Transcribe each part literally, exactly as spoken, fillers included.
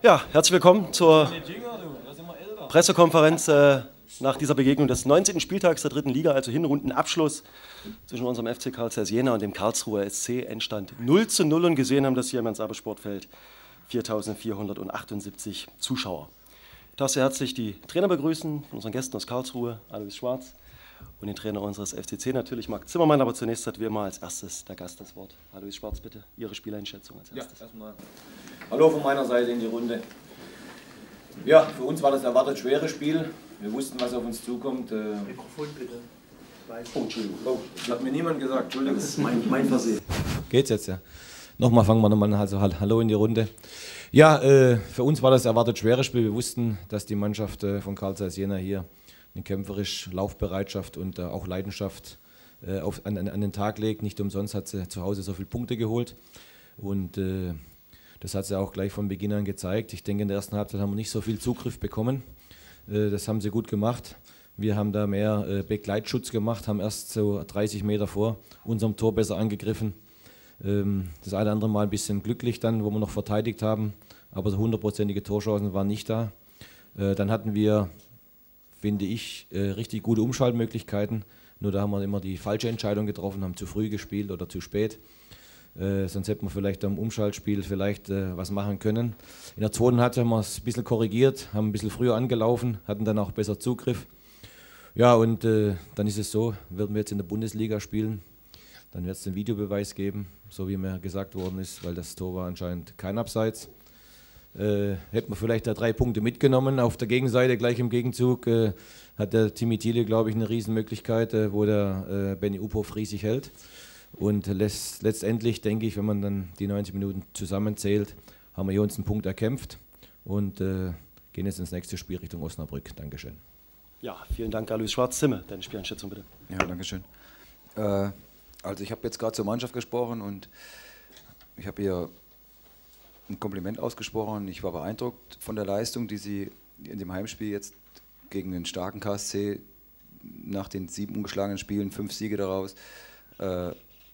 Ja, herzlich willkommen zur Pressekonferenz äh, nach dieser Begegnung des neunzehnten Spieltags der dritten Liga, also Hinrundenabschluss zwischen unserem F C Carl Zeiss Jena und dem Karlsruher S C. Endstand null zu null und gesehen haben das hier im Ernst-Abbe-Sportfeld viertausendvierhundertachtundsiebzig Zuschauer. Ich darf sehr herzlich die Trainer begrüßen von unseren Gästen aus Karlsruhe, Alois Schwarz, und den Trainer unseres F C C natürlich, Marc Zimmermann. Aber zunächst hat wie immer als erstes der Gast das Wort. Alois Schwarz, bitte, Ihre Spieleinschätzung als erstes. Ja, erstmal hallo von meiner Seite in die Runde. Ja, für uns war das erwartet schwere Spiel. Wir wussten, was auf uns zukommt. Mikrofon bitte. Oh, Entschuldigung. Oh, das hat mir niemand gesagt. Entschuldigung. Das ist mein, mein Versehen. Geht's jetzt, ja. Nochmal fangen wir nochmal an. Also Hallo in die Runde. Ja, äh, für uns war das erwartet schwere Spiel. Wir wussten, dass die Mannschaft äh, von Carl Zeiss Jena hier eine kämpferisch Laufbereitschaft und äh, auch Leidenschaft äh, auf, an, an den Tag legt. Nicht umsonst hat sie zu Hause so viele Punkte geholt. Und äh, das hat sie auch gleich von Beginn an gezeigt. Ich denke, in der ersten Halbzeit haben wir nicht so viel Zugriff bekommen. Äh, das haben sie gut gemacht. Wir haben da mehr äh, Begleitschutz gemacht, haben erst so dreißig Meter vor unserem Tor besser angegriffen. Ähm, das eine oder andere Mal ein bisschen glücklich dann, wo wir noch verteidigt haben. Aber so hundertprozentige Torchancen waren nicht da. Äh, dann hatten wir, finde ich, äh, richtig gute Umschaltmöglichkeiten. Nur da haben wir immer die falsche Entscheidung getroffen, haben zu früh gespielt oder zu spät. Äh, sonst hätten wir vielleicht am Umschaltspiel vielleicht äh, was machen können. In der zweiten Halbzeit haben wir es ein bisschen korrigiert, haben ein bisschen früher angelaufen, hatten dann auch besser Zugriff. Ja, und äh, dann ist es so, werden wir jetzt in der Bundesliga spielen, dann wird es den Videobeweis geben, so wie mir gesagt worden ist, weil das Tor war anscheinend kein Abseits. Äh, hätten wir vielleicht da drei Punkte mitgenommen. Auf der Gegenseite, gleich im Gegenzug, äh, hat der Timmy Thiele, glaube ich, eine Riesenmöglichkeit, äh, wo der äh, Benny Uphoff riesig hält. Und letzt, letztendlich denke ich, wenn man dann die neunzig Minuten zusammenzählt, haben wir hier uns einen Punkt erkämpft und äh, gehen jetzt ins nächste Spiel Richtung Osnabrück. Dankeschön. Ja, vielen Dank, Alois Schwarz. Zimme, deine Spieleinschätzung bitte. Ja, Dankeschön. Äh, also ich habe jetzt gerade zur Mannschaft gesprochen und ich habe ihr ein Kompliment ausgesprochen. Ich war beeindruckt von der Leistung, die sie in dem Heimspiel jetzt gegen den starken K S C nach den sieben ungeschlagenen Spielen, fünf Siege daraus, äh,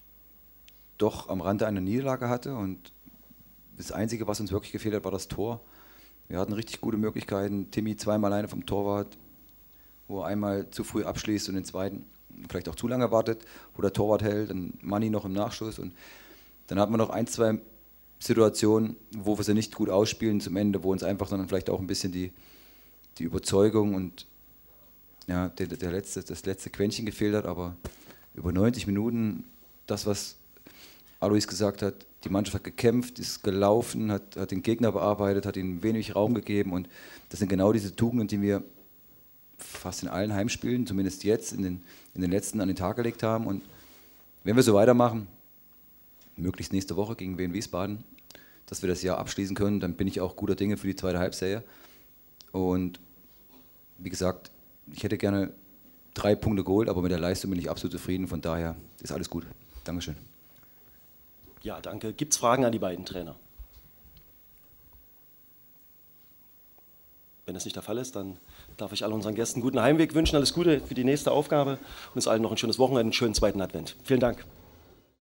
doch am Rande einer Niederlage hatte, und das Einzige, was uns wirklich gefehlt hat, war das Tor. Wir hatten richtig gute Möglichkeiten. Timmy zweimal alleine vom Torwart, wo er einmal zu früh abschließt und den zweiten vielleicht auch zu lange wartet, wo der Torwart hält, dann Manni noch im Nachschuss, und dann hatten wir noch ein, zwei Situationen, wo wir sie nicht gut ausspielen zum Ende, wo uns einfach dann vielleicht auch ein bisschen die, die Überzeugung und ja, der, der letzte, das letzte Quäntchen gefehlt hat, aber über neunzig Minuten, das, was Alois gesagt hat, die Mannschaft hat gekämpft, ist gelaufen, hat, hat den Gegner bearbeitet, hat ihm wenig Raum gegeben, und das sind genau diese Tugenden, die wir fast in allen Heimspielen, zumindest jetzt in den, in den letzten, an den Tag gelegt haben. Und wenn wir so weitermachen, möglichst nächste Woche gegen Wien Wiesbaden, dass wir das Jahr abschließen können, dann bin ich auch guter Dinge für die zweite Halbserie. Und wie gesagt, ich hätte gerne drei Punkte geholt, aber mit der Leistung bin ich absolut zufrieden, von daher ist alles gut. Dankeschön. Ja, danke. Gibt es Fragen an die beiden Trainer? Wenn das nicht der Fall ist, dann darf ich all unseren Gästen einen guten Heimweg wünschen, alles Gute für die nächste Aufgabe und uns allen noch ein schönes Wochenende, einen schönen zweiten Advent. Vielen Dank.